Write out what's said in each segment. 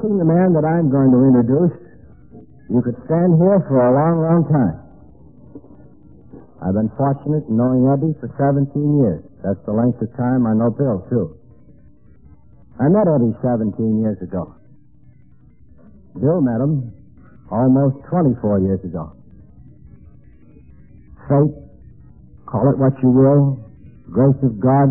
overlooking the man that I'm going to introduce, you could stand here for a long, long time. I've been fortunate in knowing Eddie for 17 years. That's the length of time I know Bill, too. I met Eddie 17 years ago. Bill met him almost 24 years ago. Fate, call it what you will, grace of God.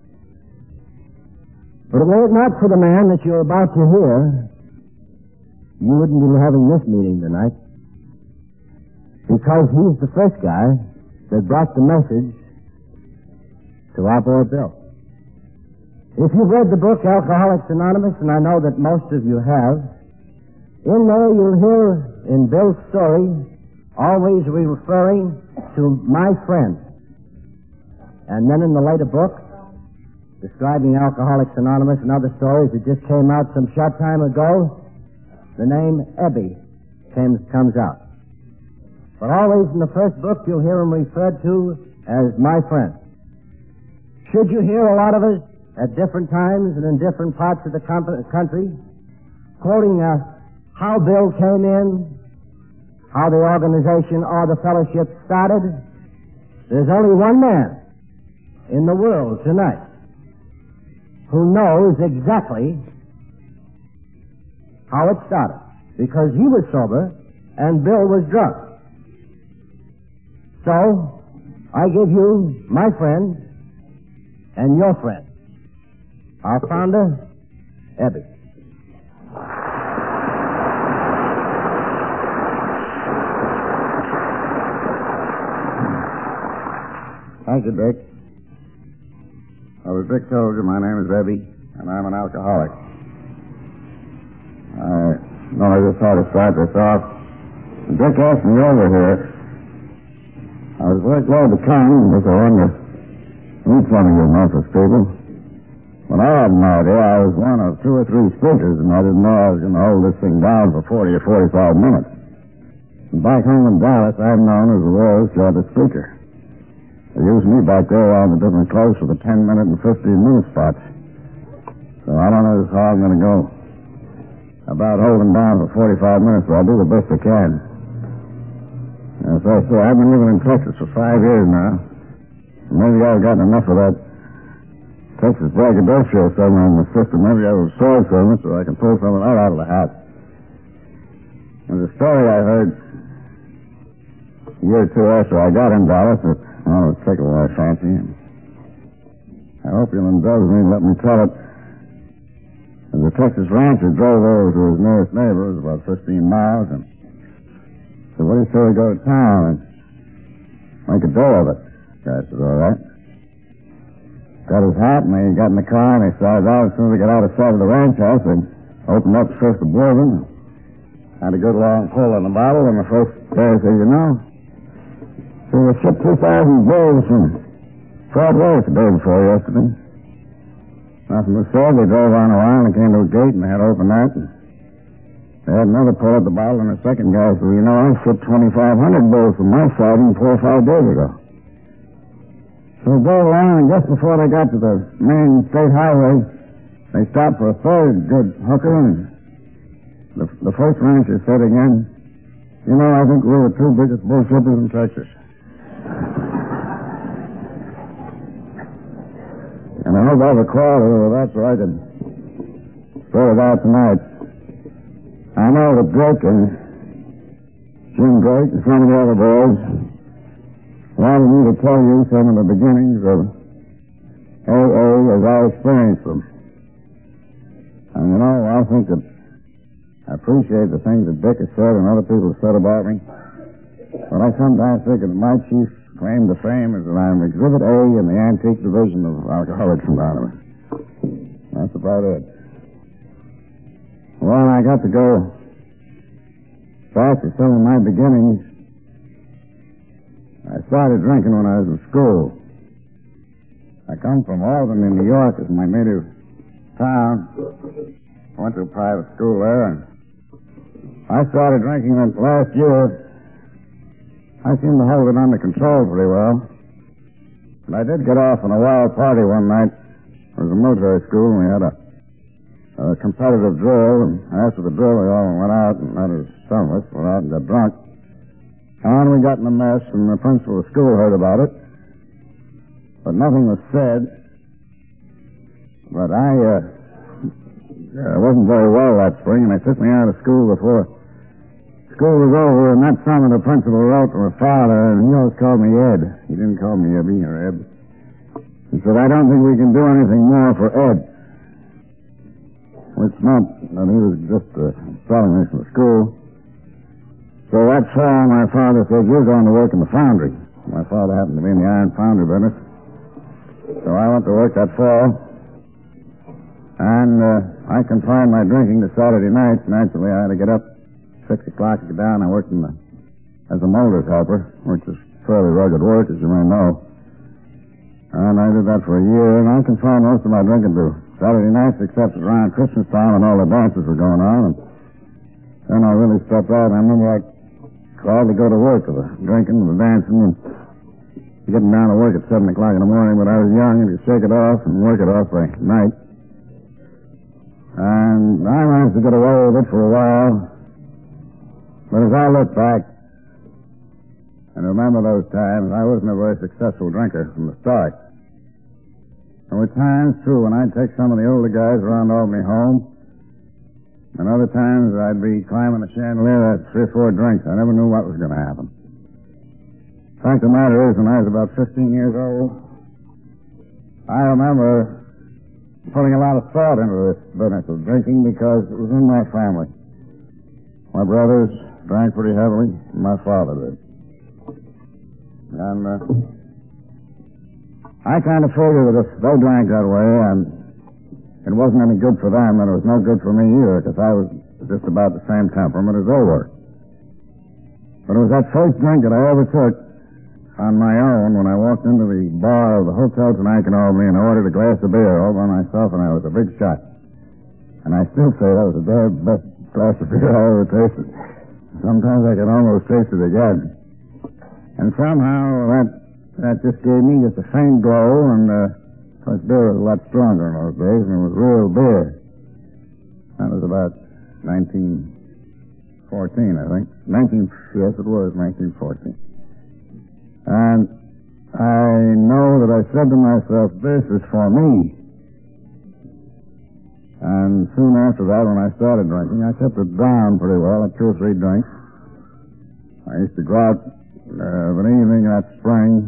But were it not for the man that you're about to hear, you wouldn't be having this meeting tonight. Because he's the first guy that brought the message to our boy Bill. If you've read the book Alcoholics Anonymous, and I know that most of you have, in there you'll hear in Bill's story always referring to my friend. And then in the later book, describing Alcoholics Anonymous and other stories that just came out some short time ago, the name Ebby comes out. But always in the first book, you'll hear him referred to as my friend. Should you hear a lot of us at different times and in different parts of the country quoting how Bill came in, how the organization or the fellowship started, there's only one man in the world tonight who knows exactly how it started, because he was sober and Bill was drunk. So, I give you my friend and your friend, our founder, Ebby. Thank you, Dick. Well, as Dick told you, my name is Ebby, and I'm an alcoholic. I just had to start this off. Dick asked me over here. I was very glad to come because I wanted to meet some of you Memphis people. When I had no idea, I was one of 2 or 3 speakers, and I didn't know I was going to hold this thing down for 40 or 45 minutes. And back home in Dallas, I'm known as the world's shortest speaker. They used me back there on the different clothes for the 10-minute and 15-minute spots. So I don't know how I'm going to go about holding down for 45 minutes, but I'll do the best I can. As I say, I've been living in Texas for 5 years now. Maybe I've gotten enough of that Texas braggadocio somewhere in the system. Maybe I've absorbed some of it so I can pull some of that out of the hat. There's a story I heard a year or 2 after I got in Dallas that was tickled my fancy. I hope you'll indulge me and let me tell it. As a Texas rancher drove over to his nearest neighbor, it was about 15 miles, and said, "What do you say we go to town and make a day of it?" The guy said, "All right." Got his hat, and they got in the car, and they started out. As soon as they got out of sight of the ranch house, they opened up the first of bourbon, had a good long pull on the bottle, and the first guy said, "You know, so we shipped 2,000 bills from Fort Worth the day before yesterday." Nothing was said. They drove on a while and came to a gate, and they had to open that. And they had another pull at the bottle, and the second guy said, "You know, I shipped 2,500 bills from my siding 4 or 5 days ago." So they drove along, and just before they got to the main state highway, they stopped for a third good hooker, and the first rancher said again, "You know, I think we're the 2 biggest bullshippers in Texas." And I hope I have a quality of that so I can sort it out tonight. I know that Dick and Jim Drake and some of the other boys wanted me to tell you some of the beginnings of AA as I experienced them. And you know, I think that I appreciate the things that Dick has said and other people have said about me. But I sometimes think that my chief claim to fame is that I'm Exhibit A in the antique division of Alcoholics Anonymous. That's about it. Well, I got to go back to some of my beginnings. I started drinking when I was in school. I come from Albany, New York, as my native town. I went to a private school there, and I started drinking that last year. I seemed to hold it under control pretty well. But I did get off on a wild party one night. It was a military school, and we had a a competitive drill, and after the drill, we all went out, and that is, some of us went out and got drunk. And we got in a mess, and the principal of the school heard about it. But nothing was said. But I wasn't very well that spring, and they took me out of school before school was over, and that summer the principal wrote to my father, and he always called me Ed. He didn't call me Ebby or Eb. He said, I don't think we can do anything more for Ed. Which meant that he was just expelling me from the school. So that fall, my father said, you're going to work in the foundry. My father happened to be in the iron foundry business. So I went to work that fall. And I confined my drinking to Saturday nights. Naturally, I had to get up 6 o'clock to get down. I worked as a molder's helper, which is fairly rugged work, as you may know. And I did that for a year, and I confined most of my drinking to Saturday nights, except around Christmas time when all the dances were going on. And then I really stepped out, and I remember I called to go to work with the drinking and the dancing and getting down to work at 7 o'clock in the morning, but I was young and could shake it off and work it off by night. And I managed to get away with it for a while. But as I look back and remember those times, I wasn't a very successful drinker from the start. There were times, too, when I'd take some of the older guys around Albany home, and other times I'd be climbing the chandelier at 3 or 4 drinks. I never knew what was going to happen. The fact of the matter is, when I was about 15 years old, I remember putting a lot of thought into this business of drinking because it was in my family. My brothers drank pretty heavily, and my father did. And I kind of figured that if they drank that way, and it wasn't any good for them, then it was no good for me either, because I was just about the same temperament as they were. But it was that first drink that I ever took on my own when I walked into the bar of the Hotel Tonight in Albany and ordered a glass of beer all by myself, and I was a big shot. And I still say that was the very best glass of beer I ever tasted. Sometimes I can almost taste it again. And somehow that just gave me just a faint glow, and of course beer was a lot stronger in those days, and it was real beer. That was about 1914, I think. Yes, it was 1914. And I know that I said to myself, this is for me. And soon after that, when I started drinking, I kept it down pretty well at 2 or 3 drinks. I used to go out of an evening that spring,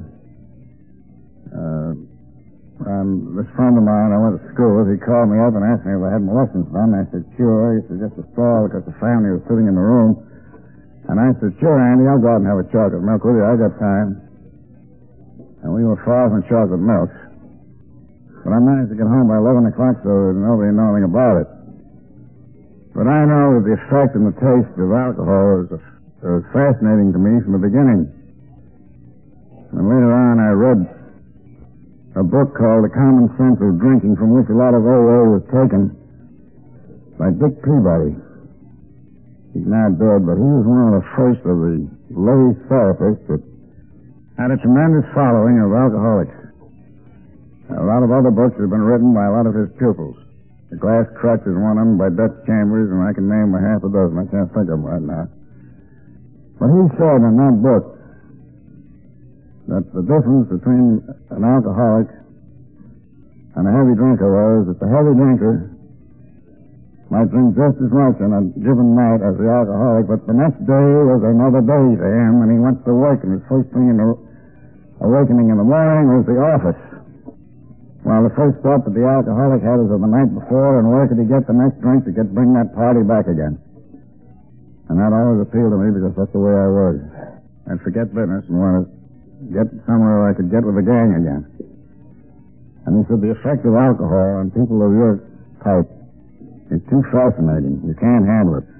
and this friend of mine I went to school with, he called me up and asked me if I had my lessons done. I said, sure. He said, just a stall because the family was sitting in the room. And I said, sure, Andy, I'll go out and have a chocolate milk with you. I got time. And we were far from chocolate milk. But I managed to get home by 11 o'clock so that nobody knew anything about it. But I know that the effect and the taste of alcohol was fascinating to me from the beginning. And later on I read a book called The Common Sense of Drinking, from which a lot of AA was taken, by Dick Peabody. He's now dead, but he was one of the first of the lay therapists that had a tremendous following of alcoholics. A lot of other books have been written by a lot of his pupils. The Glass Crutch is one of them by Dutch Chambers, and I can name a half a dozen. I can't think of them right now. But he said in that book that the difference between an alcoholic and a heavy drinker was that the heavy drinker might drink just as much on a given night as the alcoholic, but the next day was another day to him, and he went to work, and his first thing in the awakening in the morning was the office. While the first thought that the alcoholic had was of the night before, and where could he get the next drink to bring that party back again? And that always appealed to me because that's the way I was. I'd forget business and want to get somewhere where I could get with the gang again. And he said the effect of alcohol on people of your type is too fascinating. You can't handle it.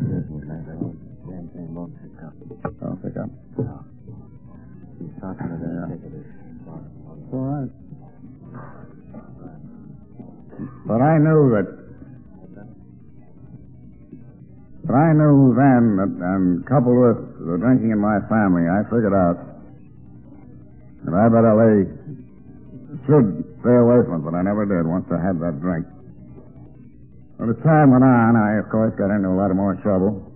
I'll pick up. It's all right. But I knew then that, and coupled with the drinking in my family, I figured out that I should stay away from it, but I never did once I had that drink. Well, as time went on, I, of course, got into a lot of more trouble.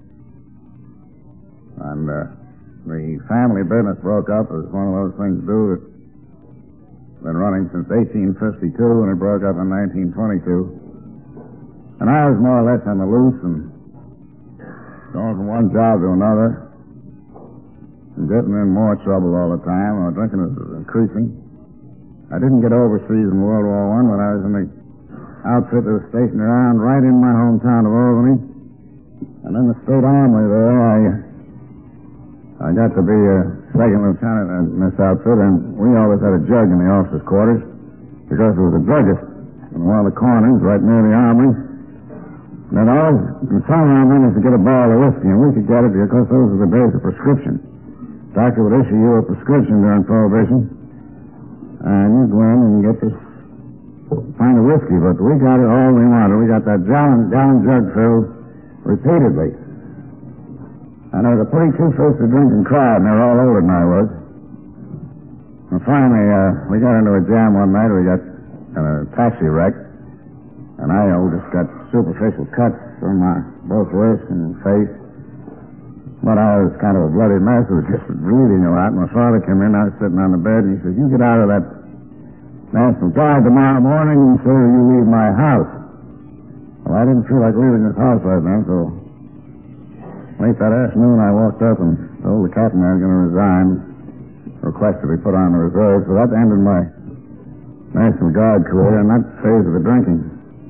And the family business broke up. It was one of those things do that's been running since 1852, and it broke up in 1922. And I was more or less on the loose and going from one job to another and getting in more trouble all the time. My drinking was increasing. I didn't get overseas in World War I when I was in the outfit that was stationed around right in my hometown of Albany. And in the State Army there, I got to be a second lieutenant in this outfit, and we always had a jug in the officers' quarters because there was a druggist in one of the corners right near the armory. And somehow managed to get a barrel of whiskey, and we could get it because those were the days of prescription. Doctor would issue you a prescription during Prohibition, and you'd go in and get this pint of whiskey. But we got it all we wanted. We got that gallon jug filled repeatedly. And I was a pretty two-fisted drinking crowd, and they were all older than I was. And finally, we got into a jam one night. We got in a taxi wreck, and I just got superficial cuts on my both wrists and face. But I was kind of a bloody mess. It was just bleeding a lot. My father came in. I was sitting on the bed, and he said, "You get out of that National Guard tomorrow morning, and so you leave my house." Well, I didn't feel like leaving this house right now, so late that afternoon, I walked up and told the captain I was going to resign, request to be put on the reserve. So that ended my National Guard career and that phase of the drinking.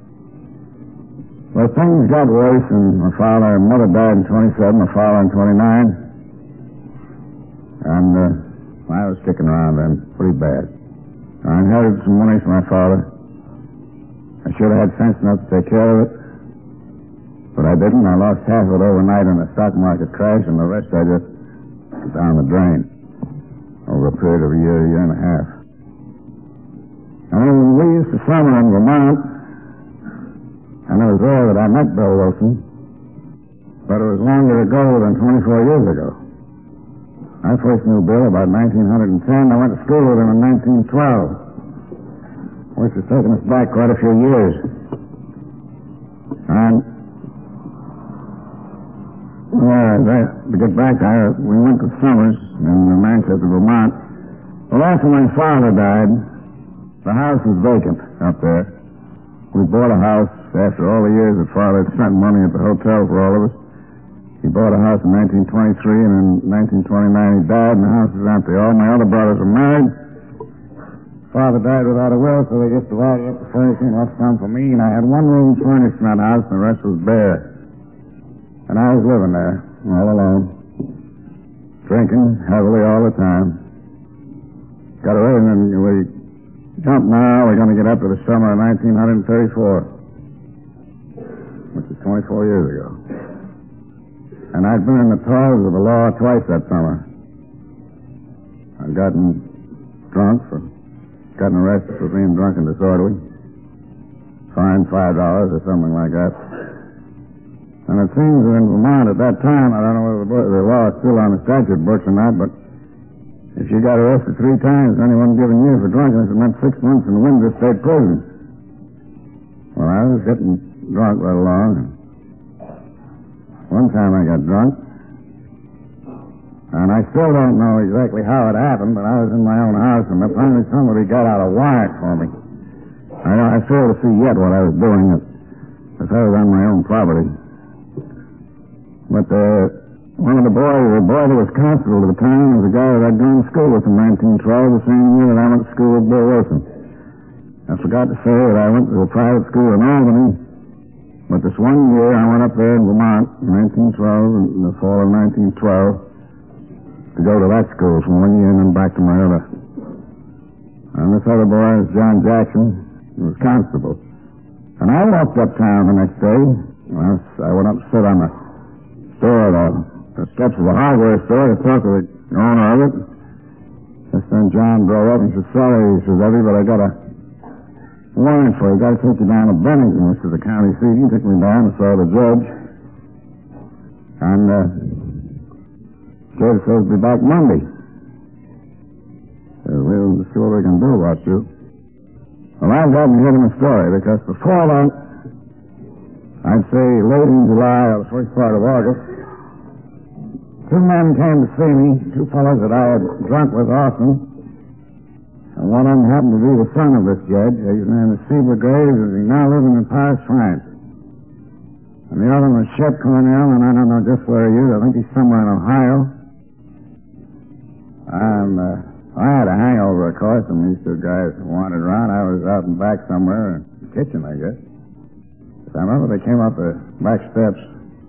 Well, things got worse, and my father and mother died in 27, my father in 29. And I was sticking around then pretty bad. I inherited some money from my father. I should have had sense enough to take care of it. But I didn't. I lost half of it overnight in the stock market crash, and the rest I just put down the drain over a period of a year and a half. And we used to summer in Vermont, and it was there that I met Bill Wilson, but it was longer ago than 24 years ago. I first knew Bill about 1910. I went to school with him in 1912, which has taken us back quite a few years. And to get back there, we went to Summers in Manchester, Vermont. Well, after my father died, the house was vacant up there. We bought a house after all the years that Father had spent money at the hotel for all of us. He bought a house in 1923, and in 1929 he died, and the house is empty. All my other brothers were married. Father died without a will, so they just divided up the furnishing, left some for me, and I had one room furnished in that house, and the rest was bare. And I was living there, all alone, drinking heavily all the time. Got away, and then we jump now. We're going to get up to the summer of 1934, which is 24 years ago. And I'd been in the toils of the law twice that summer. I'd gotten arrested for being drunk and disorderly, fined $5 or something like that. And it seems that in Vermont at that time, I don't know whether the law is still on the statute books or not, but if you got arrested 3 times, anyone given you for drunkenness, it meant 6 months in Windsor State Prison. Well, I was getting drunk right along. One time I got drunk, and I still don't know exactly how it happened, but I was in my own house, and finally somebody got out a warrant for me. I fail to see yet what I was doing, if I was on my own property. But one of the boy that was constable at the time was a guy that I'd gone to school with in 1912, the same year that I went to school with Bill Wilson. I forgot to say that I went to a private school in Albany, but this one year I went up there in Vermont in 1912, in the fall of 1912, to go to that school from one year and then back to my other. And this other boy was John Jackson, who was constable. And I walked uptown the next day. I went up to sit on the steps of the hardware store to talk to the owner of it. Just then John drove up and said, "Sorry," he says, "Evie, but I got a warrant for you. Got to take you down to Bennington, which is the county seat." He took me down and saw the judge. And judge says, "Be back Monday. We'll see what we can do about you." Well, I've got to give him a story, because before that, I'd say late in July or the first part of August, two men came to see me, two fellows that I had drunk with often. And one of them happened to be the son of this judge. His name is Seaver Graves, and he's now living in Paris, France. And the other one was Shep Cornell, and I don't know just where he is. I think he's somewhere in Ohio. I had a hangover, of course, and these two guys wandered around. I was out in back somewhere in the kitchen, I guess. I remember they came up the back steps,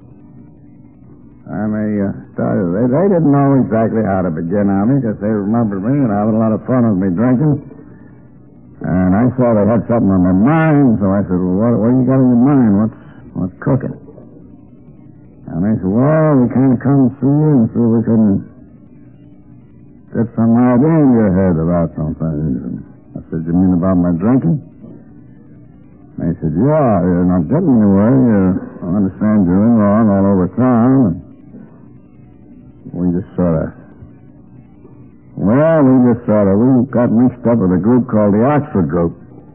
and they started. They didn't know exactly how to begin on me because they remembered me and having a lot of fun with me drinking. And I saw they had something on their mind, so I said, "Well, what do you got in your mind? What's cooking?" And they said, "Well, we kind of come and see you and see if we couldn't get some idea in your head about something." I said, "You mean about my drinking?" They said, "Yeah, you're not getting anywhere. I understand you're in wrong all over town." And we got mixed up with a group called the Oxford Group.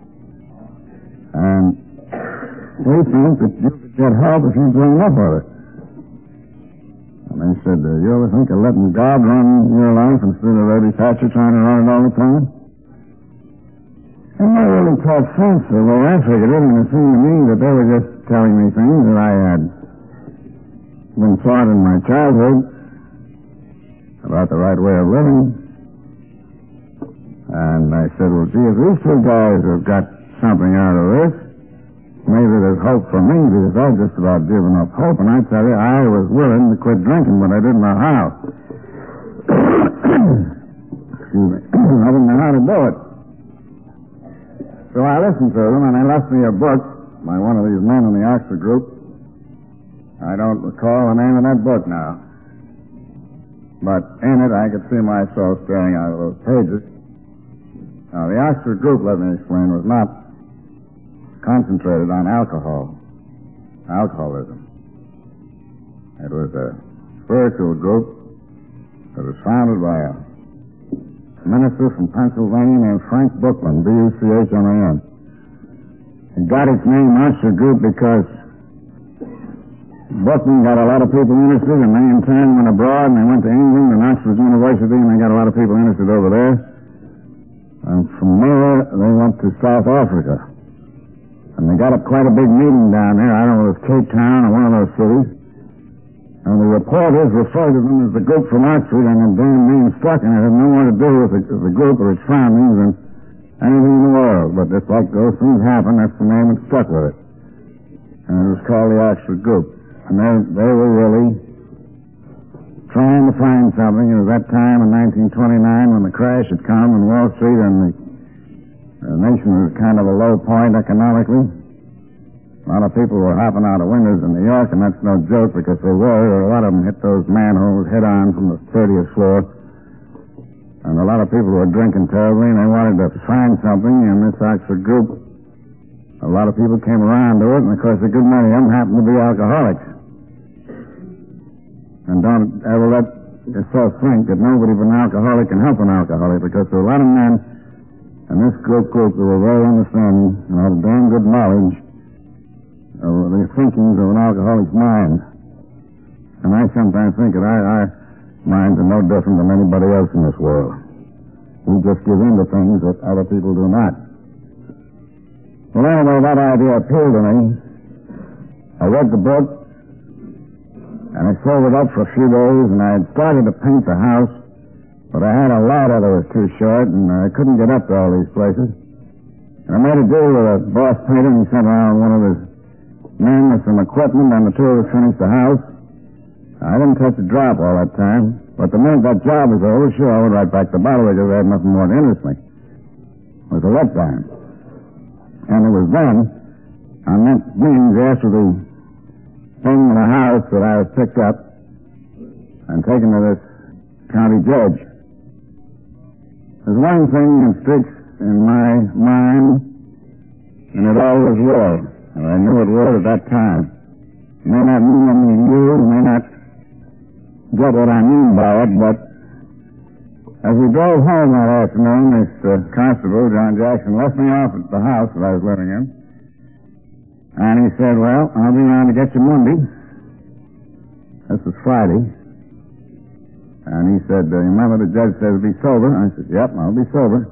And we think that you could get help if you join up with it. And they said, "You ever think of letting God run your life instead of Eddie Thatcher trying to run it all the time?" And they really talked sense the way I figured it, and it seemed to me that they were just telling me things that I had been taught in my childhood about the right way of living. And I said, "Well, gee, if these two guys have got something out of this, maybe there's hope for me," because I'd just about given up hope. And I tell you, I was willing to quit drinking, but I didn't know how. Excuse me. I didn't know how to do it. So I listened to them, and they left me a book by one of these men in the Oxford Group. I don't recall the name of that book now. But in it, I could see myself staring out of those pages. Now, the Oxford Group, let me explain, was not concentrated on alcoholism. It was a spiritual group that was founded by a minister from Pennsylvania named Frank Buchman, B-U-C-H-M-A-N. It got its name Oxford Group because Buchman got a lot of people interested, and they in turn went abroad, and they went to England and Oxford University, and they got a lot of people interested over there. And from there, they went to South Africa. And they got up quite a big meeting down there. I don't know if it was Cape Town or one of those cities. And the reporters referred to them as the group from Oxford, and the damn name stuck, and it had no more to do with the group or its foundings than anything in the world. But just like those things happen, that's the name that stuck with it. And it was called the Oxford Group. And they were really trying to find something. It was that time in 1929 when the crash had come in Wall Street and the nation was kind of a low point economically. A lot of people were hopping out of windows in New York, and that's no joke because they were. A lot of them hit those manholes head on from the 30th floor. And a lot of people were drinking terribly, and they wanted to find something, and this Oxford Group, a lot of people came around to it, and of course a good many of them happened to be alcoholics. And don't ever let yourself think that nobody but an alcoholic can help an alcoholic, because there were a lot of men in this group that were very understanding and had a damn good knowledge of the thinkings of an alcoholic's mind. And I sometimes think that our minds are no different than anybody else in this world. We just give in to things that other people do not. Well, anyway, that idea appealed to me. I read the book, and I sobered up for a few days, and I had started to paint the house, but I had a ladder that was too short, and I couldn't get up to all these places. And I made a deal with a boss painter, and he sent around one of his men with some equipment, and the two of us finished the house. I didn't touch a drop all that time, but the minute that job was over, sure, I went right back to the bottle because I had nothing more to interest me. It was a letdown. And it was then, on that means after the thing in the house that I was picked up and taken to this county judge. There's one thing that sticks in my mind, and it always will. And I knew it would at that time. It may not mean anything to you, may not get what I mean by it, but as we drove home that afternoon, this constable, John Jackson, left me off at the house that I was living in. And he said, well, I'll be around to get you Monday. This was Friday. And he said, you remember the judge said to be sober? I said, yep, I'll be sober.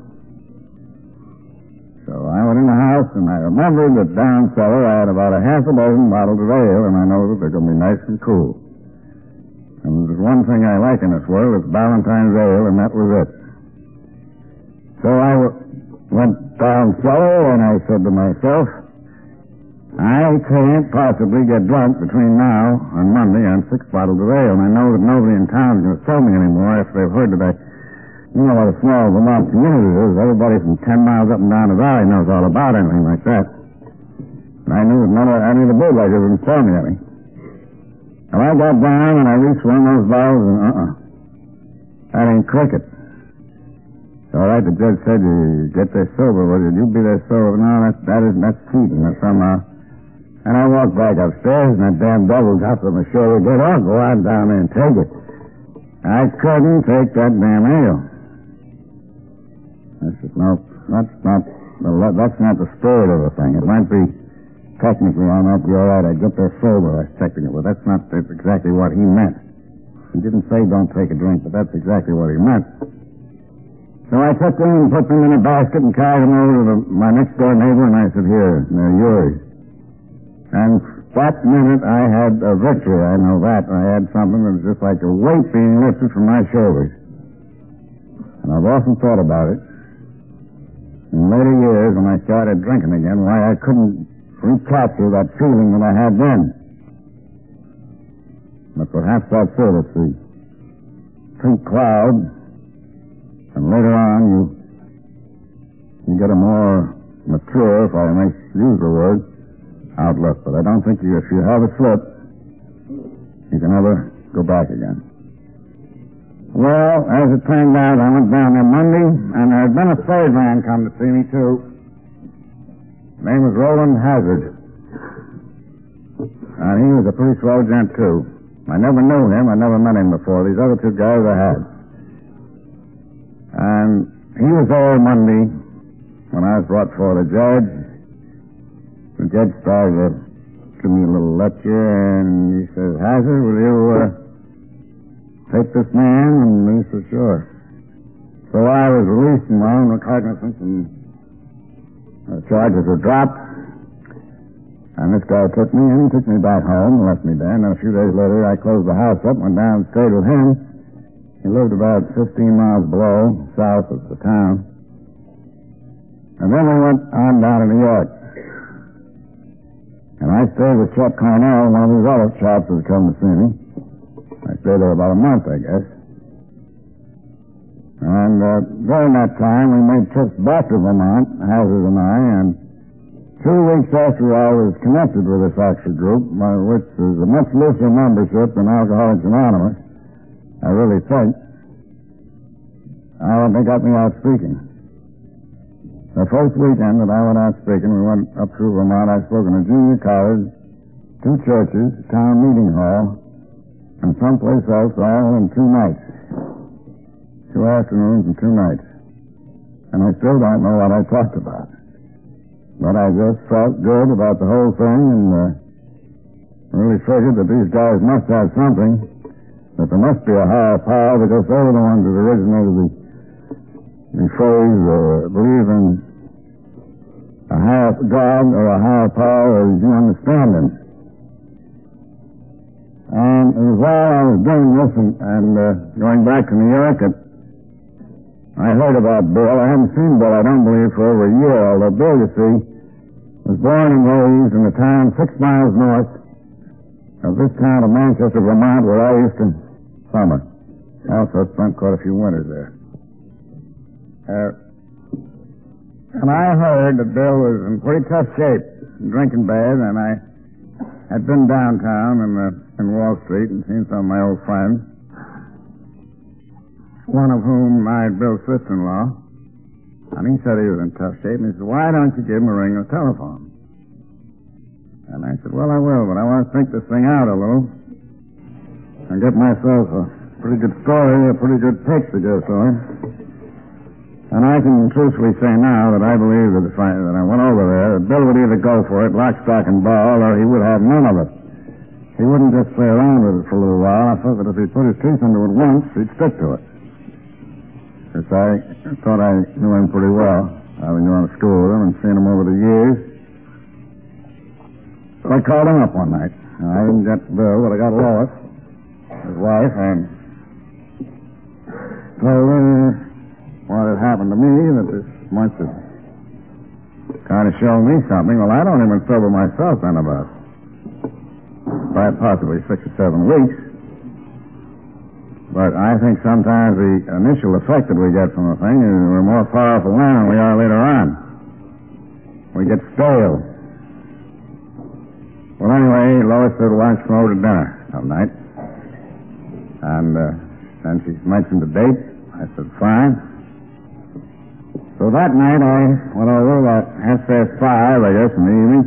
So I went in the house, and I remembered that down cellar I had about a half a dozen bottles of ale, and I know that they're going to be nice and cool. And there's one thing I like in this world, it's Valentine's ale, and that was it. So I went down cellar, and I said to myself, I can't possibly get drunk between now and Monday on 6 bottles of ale, and I know that nobody in town is going to sell me anymore after they've heard that you know what a small Vermont community is. Everybody from 10 miles up and down the valley knows all about anything like that. And I knew that none of any of the bootleggers wouldn't sell me any. And I got down and I reached one of those bottles and that ain't cricket. All right, the judge said you get there sober. Well, did you be there sober? No, that's cheating. That's somehow. And I walked back upstairs, and that damn devil got from my shoulder. Get on, go on down there and take it. I couldn't take that damn ale. I said, no, that's not the spirit of the thing. It might be, technically, I might be all right. I'd get there sober, technically, but that's exactly what he meant. He didn't say don't take a drink, but that's exactly what he meant. So I took them and put them in a basket and carried them over to my next-door neighbor, and I said, here, they're yours. And that minute I had a victory, I know that. I had something that was just like a weight being lifted from my shoulders. And I've often thought about it in later years when I started drinking again, why I couldn't recapture that feeling that I had then. But perhaps that's it. It's the pink cloud, and later on you get a more mature, if I may use the word, outlook. But I don't think if you have a slip, you can never go back again. Well, as it turned out, I went down there Monday, and there had been a third man come to see me, too. His name was Roland Hazard. And he was a pretty swell gent, too. I never knew him. I never met him before. These other two guys I had. And he was there Monday when I was brought before the judge. The judge started to give me a little lecture, and he says, Hazard, will you take this man? And he said, sure. So I was released in my own cognizance, and the charges were dropped. And this guy took me back home, and left me there. And a few days later, I closed the house up, went down and stayed with him. He lived about 15 miles below, south of the town. And then we went on down to New York. And I stayed with Chet Cornell, one of these other chaps who had come to see me. I stayed there about a month, I guess. And during that time, we made trips back to Vermont, Hazard and I, and 2 weeks after I was connected with this Oxford group, which is a much looser membership than Alcoholics Anonymous, I really think, they got me out speaking. The first weekend that I went out speaking, we went up through Vermont. I spoke in a junior college, 2 churches, a town meeting hall, and someplace else all in 2 nights. 2 afternoons and 2 nights. And I still don't know what I talked about. But I just felt good about the whole thing and really figured that these guys must have something, that there must be a higher power, because they were the ones that originated the phrase, believe in a higher God or a higher power as you understand him. And it was while I was doing this and going back to New York that I heard about Bill. I haven't seen Bill, I don't believe, for over a year, although Bill, you see, was born and raised in a town 6 miles north of this town of Manchester, Vermont, where I used to summer. I also spent quite a few winters there. And I heard that Bill was in pretty tough shape, drinking bad, and I had been downtown in Wall Street and seen some of my old friends, one of whom married Bill's sister-in-law, and he said he was in tough shape, and he said, why don't you give him a ring or telephone? And I said, well, I will, but I want to think this thing out a little and get myself a pretty good story, a pretty good pitch to give to him. And I can truthfully say now that I believe that that I went over there, that Bill would either go for it, lock, stock, and ball, or he would have none of it. He wouldn't just play around with it for a little while. I thought that if he put his teeth into it once, he'd stick to it. Because I thought I knew him pretty well. I've been going to school with him and seen him over the years. So I called him up one night. I didn't get Bill, but I got Lois, his wife, and told her what had happened to me, that this must have kind of shown me something. Well, I'd only been sober myself then about possibly 6 or 7 weeks. But I think sometimes the initial effect that we get from a thing is we're more powerful now than we are later on. We get stale. Well, anyway, Lois said, well, I'll come over to dinner some night. And then she mentioned the date. I said, fine. So that night I went over about 5:30, I guess, in the evening.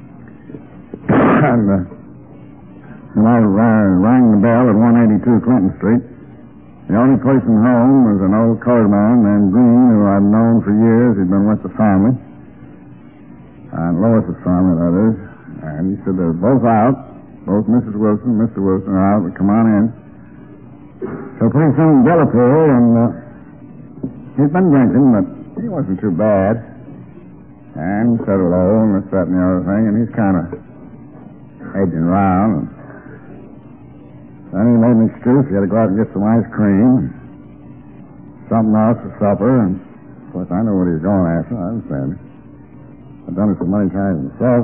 And I rang the bell at 182 Clinton Street. The only person home was an old colored man named Green, who I'd known for years. He'd been with the family. And Lois's family, that is. And he said they're both out. Both Mrs. Wilson and Mr. Wilson are out, but come on in. So pretty soon Bill appeared, and he'd been drinking, but he wasn't too bad. And said hello and this, that, and the other thing, and he's kind of edging around. And then he made an excuse. He had to go out and get some ice cream, and something else for supper, and of course I knew what he was going after. I understand it. I've done it so many times myself.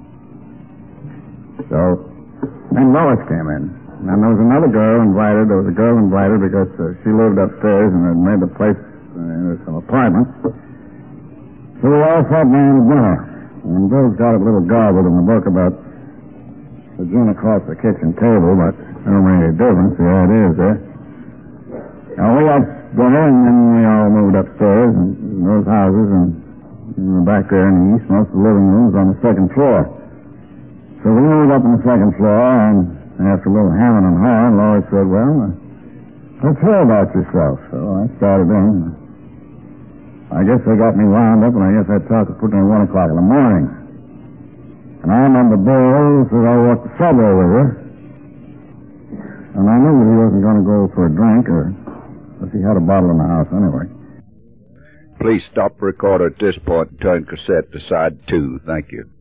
So then Lois came in. And there was another girl invited. There was a girl invited because she lived upstairs and had made the place in some apartments. So we all sat down to dinner. And Bill's got a little garbled in the book about the gin across the kitchen table, but it don't make any difference. The idea is there. Now we had dinner, and then we all moved upstairs in those houses, and in the back there in the east, most of the living rooms on the second floor. So we moved up on the second floor, and after a little hammering and hawing, Lois said, well, let's hear about yourself. So I started in. I guess they got me wound up, and I guess that talk was put in at 1 o'clock in the morning. And I remember Bill said I walked the subway with her. And I knew that he wasn't going to go for a drink, or unless he had a bottle in the house anyway. Please stop recorder at this point and turn cassette to side 2. Thank you.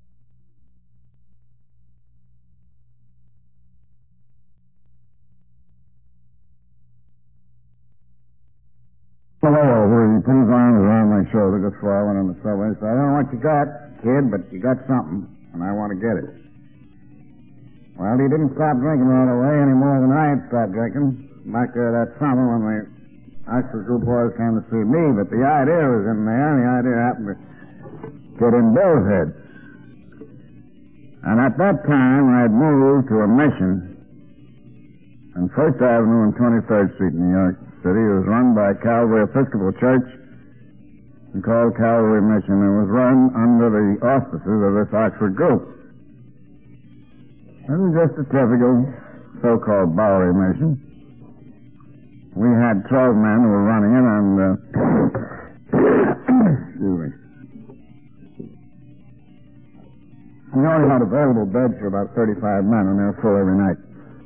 On the way over, he put his arms around my shoulder just before I went on the subway. So I don't know what you got, kid, but you got something, and I want to get it. Well, he didn't stop drinking right away any more than I had stopped drinking back there that summer when the Oxford Group boys came to see me. But the idea was in there, and the idea happened to get in Bill's head. And at that time, I had moved to a mission on First Avenue and 23rd Street in New York City. It was run by Calvary Episcopal Church and called Calvary Mission. It was run under the auspices of this Oxford Group. It was just a typical so-called Bowery mission. We had 12 men who were running it, and excuse me. We only had available beds for about 35 men, and they were full every night.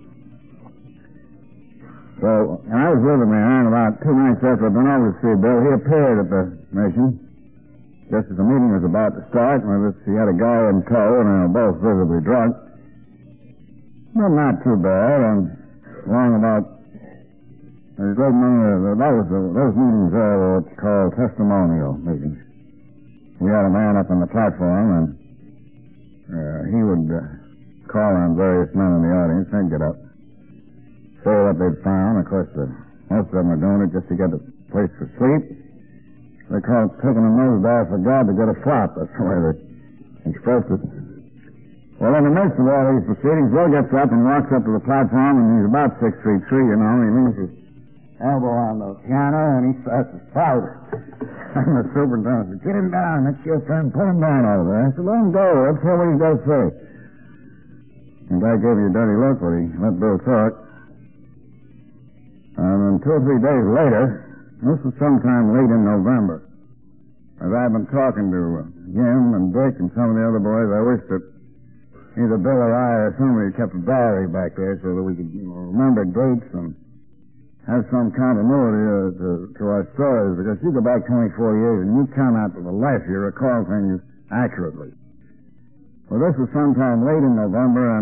So, and I was living there, and about 2 nights after I'd been over to see Bill, he appeared at the mission, just as the meeting was about to start, and he had a guy in tow, and they were both visibly drunk. Well, not too bad, and along about, those meetings there were what's called testimonial meetings. We had a man up on the platform, and he would call on various men in the audience. They'd get up, say what they'd found. Of course, most of them were doing it just to get a place to sleep. They call it taking a nose dive for God to get a flop. That's the way they expressed it. Well, in the midst of all these proceedings, Bill gets up and walks up to the platform, and he's about 6 feet 3, you know, and he leans his elbow on the piano, and he starts to shout. And the superintendent said, get him down, that's your friend, put him down over there. I said, let him go, let's hear what he's got to say. And the guy gave me a dirty look, but he let Bill talk. And then 2 or 3 days later, This was sometime late in November. As I've been talking to Jim and Dick and some of the other boys, I wish that either Bill or I or somebody kept a diary back there so that we could remember dates and have some continuity to our stories, because you go back 24 years and you cannot for the life of you recall things accurately. Well, this was sometime late in November in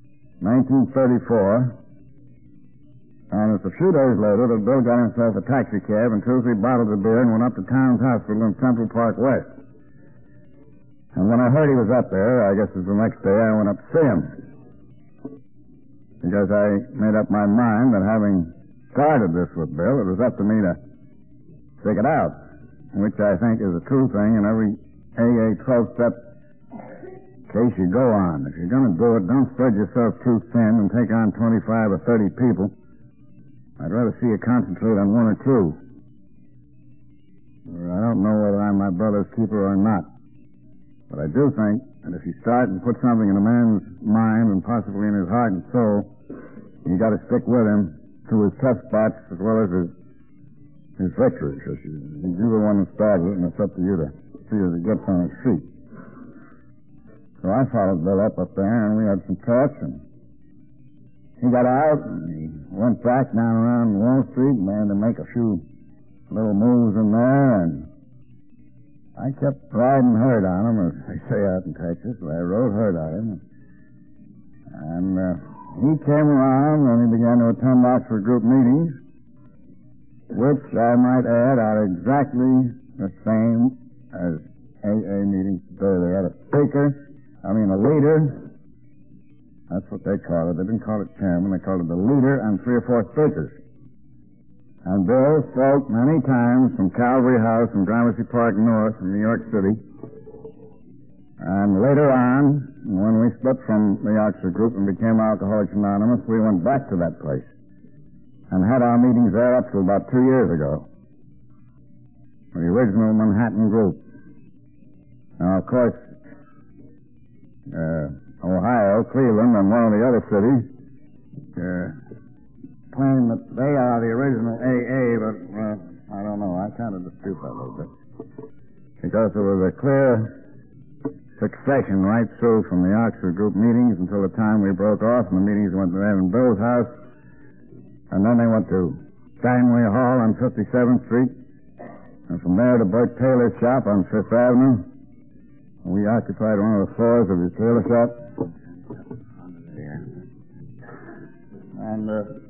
1934, and it's a few days later that Bill got himself a taxi cab and 2 or 3 bottles of beer and went up to Towns Hospital in Central Park West. And when I heard he was up there, I guess it was the next day, I went up to see him, because I made up my mind that having started this with Bill, it was up to me to stick it out, which I think is a true thing in every AA 12-step case you go on. If you're going to do it, don't spread yourself too thin and take on 25 or 30 people. I'd rather see you concentrate on 1 or 2. I don't know whether I'm my brother's keeper or not, but I do think that if you start and put something in a man's mind and possibly in his heart and soul, you got to stick with him through his tough spots as well as his victory, because you're the one that started it, and it's up to you to see as he gets on his feet. So I followed Bill up there, and we had some talks, and he got out, and he went back down around Wall Street, man, to make a few little moves in there, and I kept riding herd on him, as they say out in Texas. I rode herd on him, and he came around and he began to attend Oxford group meetings, which I might add are exactly the same as AA meetings today. They had a leader. That's what they call it. They didn't call it chairman. They called it the leader and 3 or 4 speakers. And Bill spoke many times from Calvary House in Gramercy Park North in New York City. And later on, when we split from the Oxford group and became Alcoholics Anonymous, we went back to that place and had our meetings there up to about 2 years ago. The original Manhattan group. Now, of course, Ohio, Cleveland, and one of the other cities claim that they are the original AA, but, I don't know. I kind of dispute that a little bit. Because there was a clear succession right through from the Oxford group meetings until the time we broke off, and the meetings went to Evan Bill's house, and then they went to Steinway Hall on 57th Street, and from there to Bert Taylor's shop on 5th Avenue. We occupied one of the floors of his tailor shop. And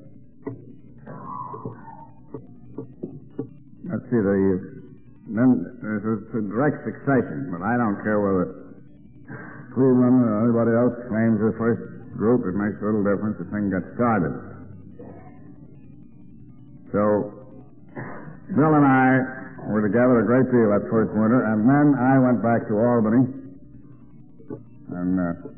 let's see, then there's a direct succession, but I don't care whether Cleveland or anybody else claims the first group. It makes a little difference. The thing got started. So Bill and I were together a great deal that first winter, and then I went back to Albany in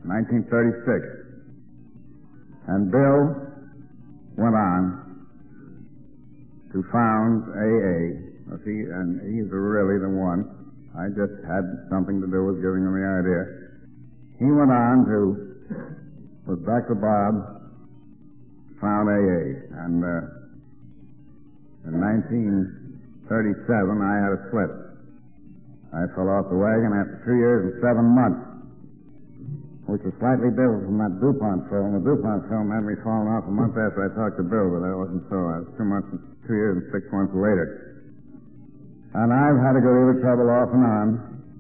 1936. And Bill went on to found AA. And he's really the one. I just had something to do with giving him the idea. He went on with Dr. Bob, found AA. And in 1937, I had a slip. I fell off the wagon after 2 years and 7 months, which is slightly different from that DuPont film. The DuPont film had me falling off a month after I talked to Bill, but that wasn't so. I was 2 years and 6 months later. And I've had a good deal of trouble off and on.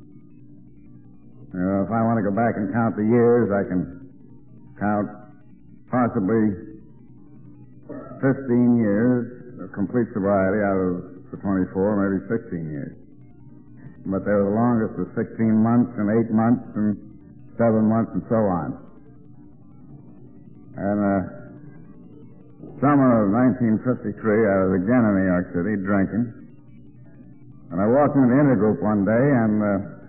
If I want to go back and count the years, I can count possibly 15 years of complete sobriety out of the 24, maybe 16 years. But they were the longest was 16 months and 8 months and 7 months and so on. And summer of 1953, I was again in New York City drinking. And I walked into the intergroup one day, and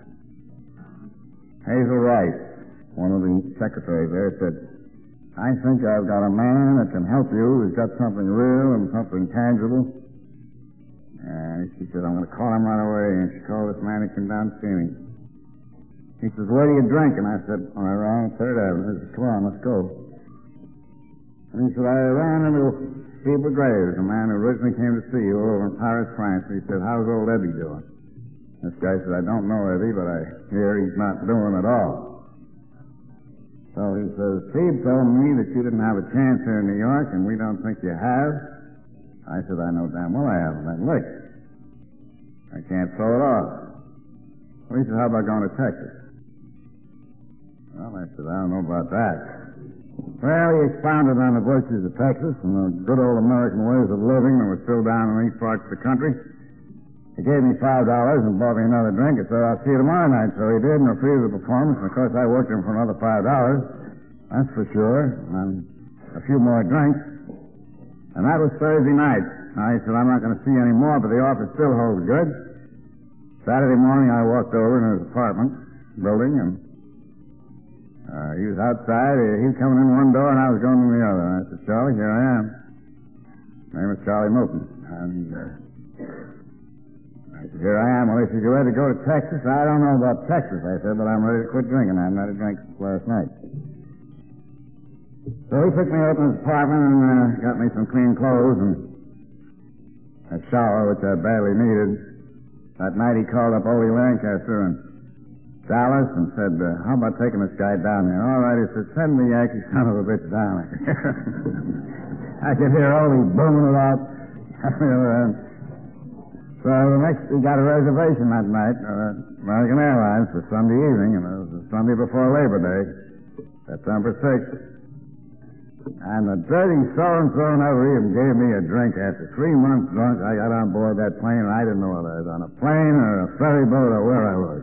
Hazel Rice, one of the secretaries there, said, "I think I've got a man that can help you. He's got something real and something tangible." And she said, "I'm going to call him right away." And she called this man. He came down to see me. He says, "Where do you drink?" And I said, "On around 3rd Avenue." He said, "Come on, let's go." And he said, I ran into Steve Graves, a man who originally came to see you over in Paris, France. And he said, how's old Eddie doing? This guy said, I don't know Eddie, but I hear he's not doing at all. So he says, Steve told me that you didn't have a chance here in New York, and we don't think you have. I said, I know damn well I haven't been licked. I can't throw it off. Well, he said, how about going to Texas? Well, I said, I don't know about that. Well, he expounded on the virtues of Texas and the good old American ways of living that were still down in these parts of the country. He gave me $5 and bought me another drink and said, I'll see you tomorrow night. So he did, and refused the performance. And, of course, I worked him for another $5. That's for sure. And a few more drinks. And that was Thursday night. I said, I'm not going to see you anymore, but the office still holds good. Saturday morning, I walked over in his apartment building, and he was outside. He was coming in one door, and I was going in the other. And I said, Charlie, here I am. My name is Charlie Moulton. And I said, here I am. Well, he said, you ready to go to Texas? I don't know about Texas, I said, but I'm ready to quit drinking. I haven't had a drink since last night. So he took me up in his apartment and got me some clean clothes and a shower, which I badly needed. That night he called up Ole Lancaster in Dallas and said, how about taking this guy down here? All right, he said, send the Yankee son of a bitch down here. I could hear Ole booming it out. So he got a reservation that night, American Airlines, for Sunday evening, and it was the Sunday before Labor Day, September 6th. And the dirty so-and-so never even gave me a drink. After 3 months drunk, I got on board that plane, and I didn't know whether I was on a plane or a ferry boat or where I was.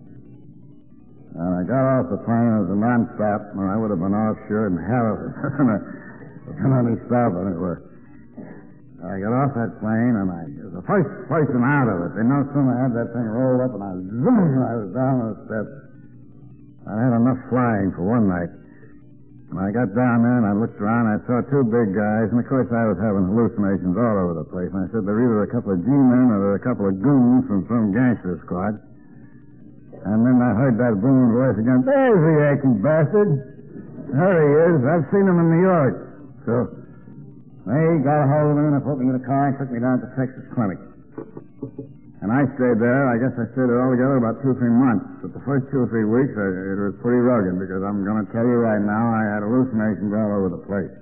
And I got off the plane. It was a non-stop, and I would have been offshore in hell if it was any stopping it were. I got off that plane, and it was the first person out of it. They no sooner had that thing rolled up, and I was down the steps. I had enough flying for one night. And I got down there, and I looked around, and I saw 2 big guys, and of course I was having hallucinations all over the place. And I said, they're either a couple of G-men or they're a couple of goons from some gangster squad. And then I heard that booming voice again, there's the Yankee bastard. There he is. I've seen him in New York. So they got a hold of me, and they put me in a car and took me down to Texas Clinic. And I stayed there. I guess I stayed there altogether about 2 or 3 months. But the first 2 or 3 weeks, it was pretty rugged, because I'm going to tell you right now, I had hallucinations all over the place.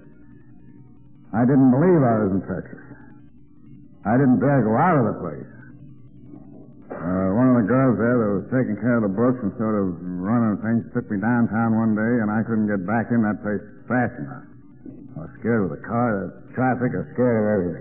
I didn't believe I was in Texas. I didn't dare go out of the place. One of the girls there that was taking care of the books and sort of running things took me downtown one day, and I couldn't get back in that place fast enough. I was scared of the car, the traffic, I was scared of everything.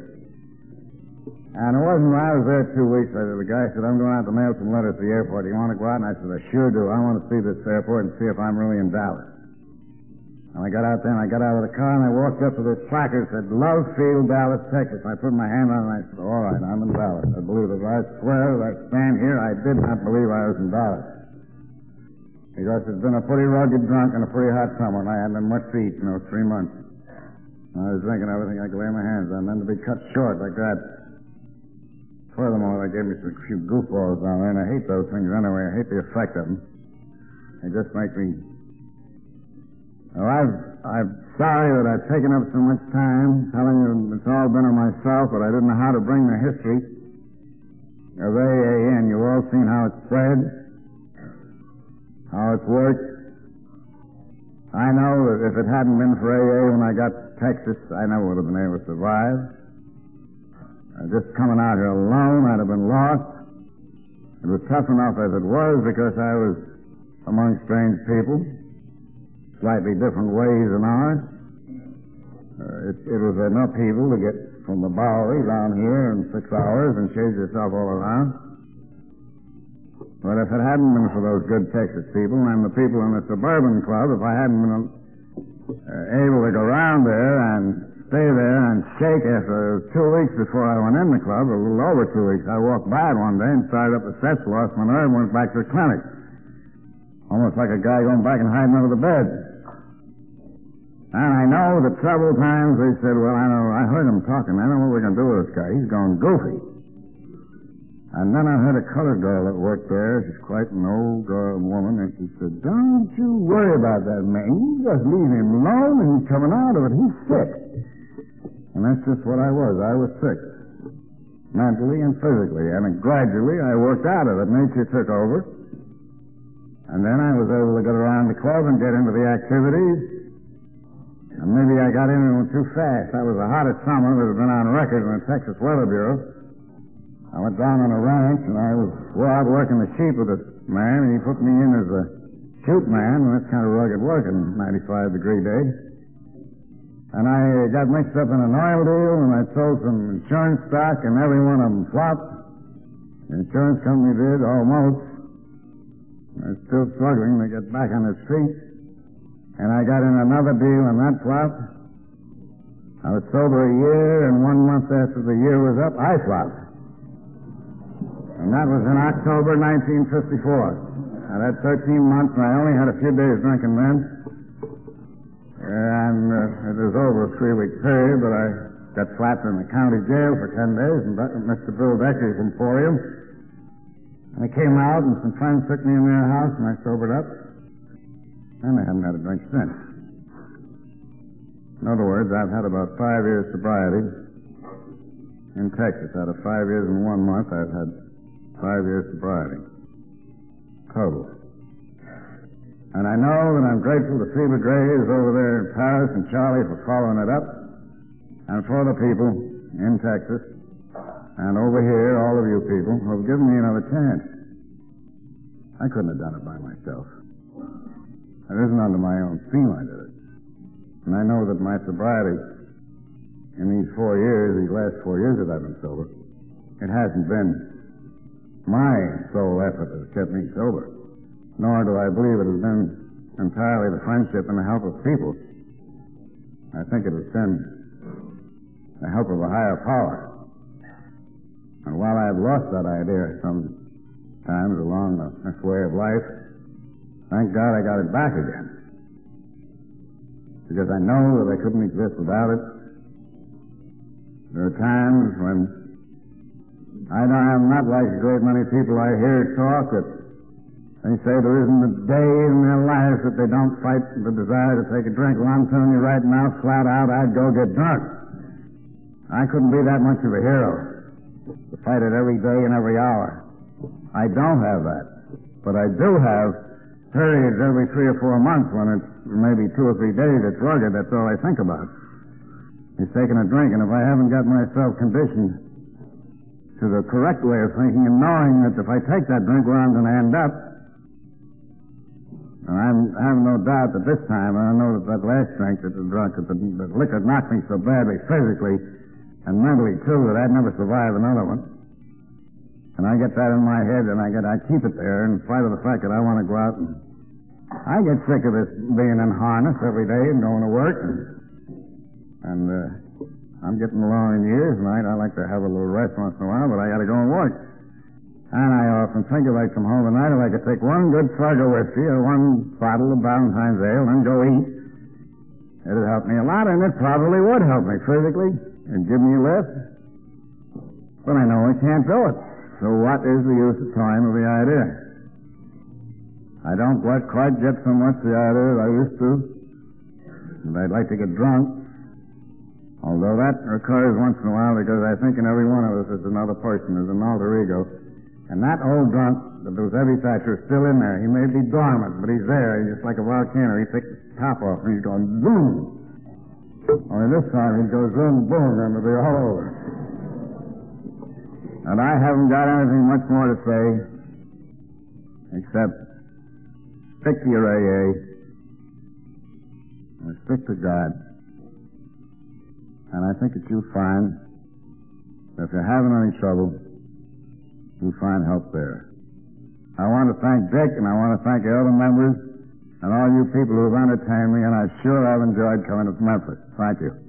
And it wasn't when I was there 2 weeks later, the guy said, I'm going out to mail some letters to the airport. Do you want to go out? And I said, I sure do. I want to see this airport and see if I'm really in Dallas. And I got out there, and I got out of the car, and I walked up to this placard that said, Love Field, Dallas, Texas. And I put my hand on it, and I said, all right, I'm in Dallas. I believe it. I swear that I stand here, I did not believe I was in Dallas. Because it's been a pretty rugged drunk and a pretty hot summer, and I hadn't been much to eat, 3 months. And I was drinking everything I could lay my hands on, and then to be cut short like that. Furthermore, they gave me a few goofballs down there, and I hate those things anyway. I hate the effect of them. They just make me... Well, I'm sorry that I've taken up so much time telling you it's all been on myself, but I didn't know how to bring the history of AA in. You've all seen how it's spread, how it's worked. I know that if it hadn't been for AA when I got to Texas, I never would have been able to survive. Just coming out here alone, I'd have been lost. It was tough enough as it was because I was among strange people, slightly different ways than ours. It was an upheaval to get from the Bowery down here in 6 hours and chase yourself all around. But if it hadn't been for those good Texas people and the people in the suburban club, if I hadn't been able to go around there and stay there and shake after 2 weeks before I went in the club, a little over 2 weeks. I walked by it one day and started up the steps, lost my nerve, and went back to the clinic. Almost like a guy going back and hiding under the bed. And I know that several times they said, well, I heard him talking. I don't know what we're going to do with this guy. He's going goofy. And then I heard a colored girl that worked there. She's quite an old woman, and she said, "Don't you worry about that man. You just leave him alone, and he's coming out of it. He's sick." And that's just what I was. I was sick, mentally and physically. And gradually I worked out of it. Nature took over. And then I was able to get around the club and get into the activities. And maybe I got into them too fast. That was the hottest summer that had been on record in the Texas Weather Bureau. I went down on a ranch, and I was out working the sheep with a man, and he put me in as a shoot man, and that's kind of rugged work in a 95-degree day. And I got mixed up in an oil deal, and I sold some insurance stock, and every one of them flopped. The insurance company did, almost. I was still struggling to get back on the street. And I got in another deal, and that flopped. I was sober a year, and 1 month after the year was up, I flopped. And that was in October 1954. I had 13 months, and I only had a few days drinking then. And it was over a 3-week period, but I got slapped in the county jail for 10 days, and Mr. Bill Becky's Emporium. And I came out, and some friends took me in their house, and I sobered up. And I haven't had a drink since. In other words, I've had about 5 years sobriety in Texas. Out of 5 years and 1 month, I've had 5 years sobriety. Total. And I know that I'm grateful to Phoebe Graves over there in Paris and Charlie for following it up, and for the people in Texas, and over here, all of you people, who have given me another chance. I couldn't have done it by myself. It isn't under my own steam I did it. And I know that my sobriety in these 4 years, these last 4 years that I've been sober, it hasn't been my sole effort that has kept me sober. Nor do I believe it has been entirely the friendship and the help of people. I think it has been the help of a higher power. And while I've lost that idea sometimes along this way of life, thank God I got it back again. Because I know that I couldn't exist without it. There are times when I'm not like a great many people I hear talk that they say there isn't a day in their lives that they don't fight the desire to take a drink. Well, I'm telling you right now, flat out, I'd go get drunk. I couldn't be that much of a hero to fight it every day and every hour. I don't have that. But I do have periods every 3 or 4 months when it's maybe 2 or 3 days it's rugged. That's all I think about. It's taking a drink, and if I haven't got myself conditioned to the correct way of thinking and knowing that if I take that drink where I'm going to end up, and I have no doubt that this time, I know that last drink that the liquor knocked me so badly physically and mentally too that I'd never survive another one. And I get that in my head, and I keep it there in spite of the fact that I want to go out and I get sick of this being in harness every day and going to work, and I'm getting along in years, and I like to have a little rest once in a while, but I got to go and work. And I often think if I come home tonight, if I could take 1 good slug of whiskey or 1 bottle of Valentine's ale and go eat, it'd help me a lot, and it probably would help me physically. It'd give me a lift. But I know I can't do it. So what is the use of toying with the idea? I don't quite get so much the idea that I used to. And I'd like to get drunk. Although that occurs once in a while because I think in every one of us is another person, is an alter ego. And that old drunk, that was Evie Thatcher, is still in there. He may be dormant, but he's there. He's just like a volcano. He takes the top off and he's going boom. Only this time he goes boom, boom, and it'll be all over. And I haven't got anything much more to say except stick to your AA and stick to God. And I think that you'll find that if you're having any trouble, you'll find help there. I want to thank Dick, and I want to thank the other members and all you people who have entertained me, and I'm sure I've enjoyed coming to Memphis. Thank you.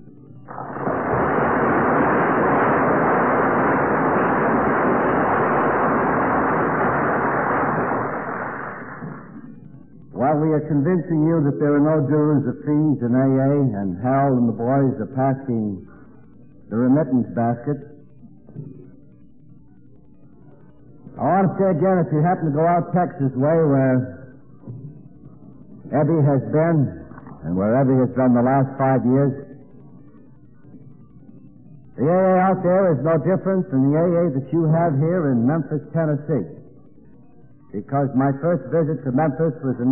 Well, we are convincing you that there are no dues or fees in AA, and Harold and the boys are passing the remittance basket. I want to say again, if you happen to go out Texas way where Ebby has been and where Ebby has done the last 5 years, the AA out there is no different than the AA that you have here in Memphis, Tennessee. Because my first visit to Memphis was in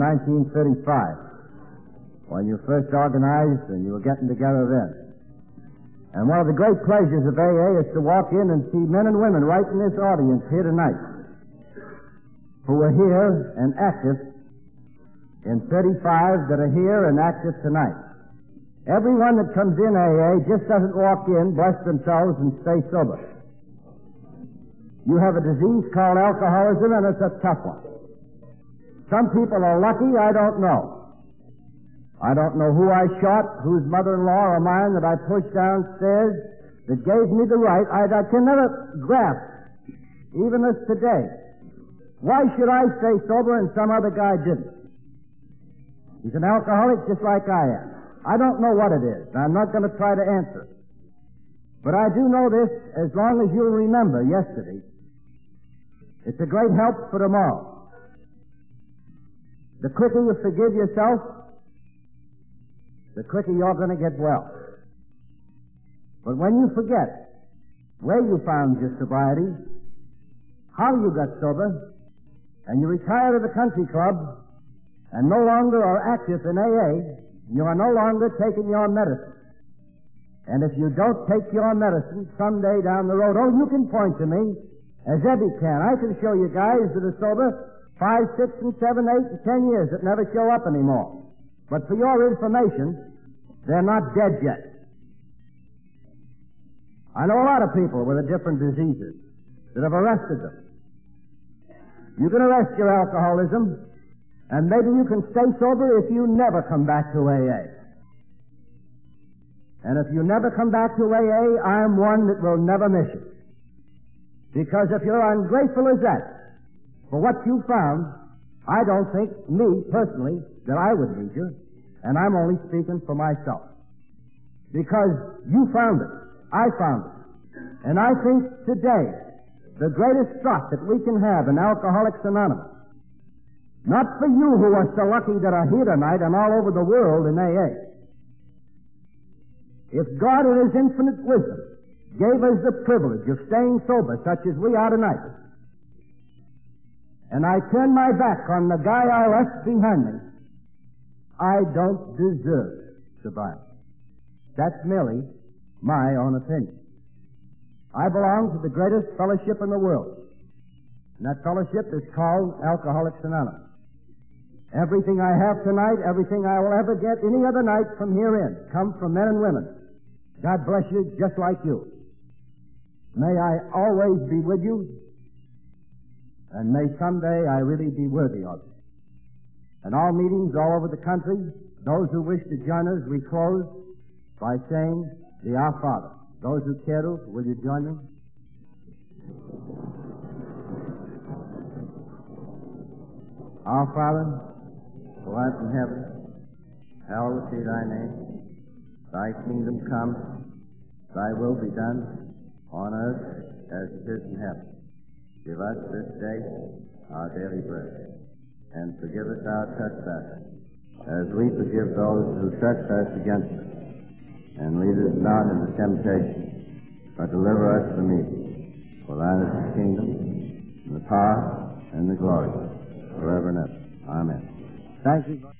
1935, when you first organized and you were getting together then. And one of the great pleasures of AA is to walk in and see men and women right in this audience here tonight who are here and active in 35 that are here and active tonight. Everyone that comes in AA just doesn't walk in, bless themselves, and stay sober. You have a disease called alcoholism, and it's a tough one. Some people are lucky, I don't know. I don't know who I shot, whose mother-in-law or mine that I pushed downstairs that gave me the right. I can never grasp, even this today. Why should I stay sober and some other guy didn't? He's an alcoholic just like I am. I don't know what it is. I'm not going to try to answer it. But I do know this, as long as you'll remember yesterday, it's a great help for tomorrow. The quicker you forgive yourself, the quicker you're going to get well. But when you forget where you found your sobriety, how you got sober, and you retire to the country club and no longer are active in AA, you are no longer taking your medicine. And if you don't take your medicine someday down the road, oh, you can point to me, as Ebby can. I can show you guys that are sober 5, 6, and 7, 8, and 10 years that never show up anymore. But for your information, they're not dead yet. I know a lot of people with different diseases that have arrested them. You can arrest your alcoholism, and maybe you can stay sober if you never come back to AA. And if you never come back to AA, I'm one that will never miss you. Because if you're ungrateful as that for what you found, I don't think, me personally, that I would need you, and I'm only speaking for myself. Because you found it, I found it. And I think today, the greatest trust that we can have in Alcoholics Anonymous, not for you who are so lucky that are here tonight and all over the world in AA. If God in His infinite wisdom gave us the privilege of staying sober such as we are tonight, and I turn my back on the guy I left behind me, I don't deserve sobriety. That's merely my own opinion. I belong to the greatest fellowship in the world, and that fellowship is called Alcoholics Anonymous. Everything I have tonight, everything I will ever get any other night from herein, come from men and women. God bless you, just like you. May I always be with you, and may someday I really be worthy of you. And all meetings all over the country, those who wish to join us, we close by saying the Our Father. Those who care to, will you join me? Our Father, who art in heaven, hallowed be thy name. Thy kingdom come, thy will be done, on earth as it is in heaven. Give us this day our daily bread, and forgive us our trespasses, as we forgive those who trespass against us. And lead us not into temptation, but deliver us from evil. For thine is the kingdom, and the power, and the glory, forever and ever. Amen. Thank you.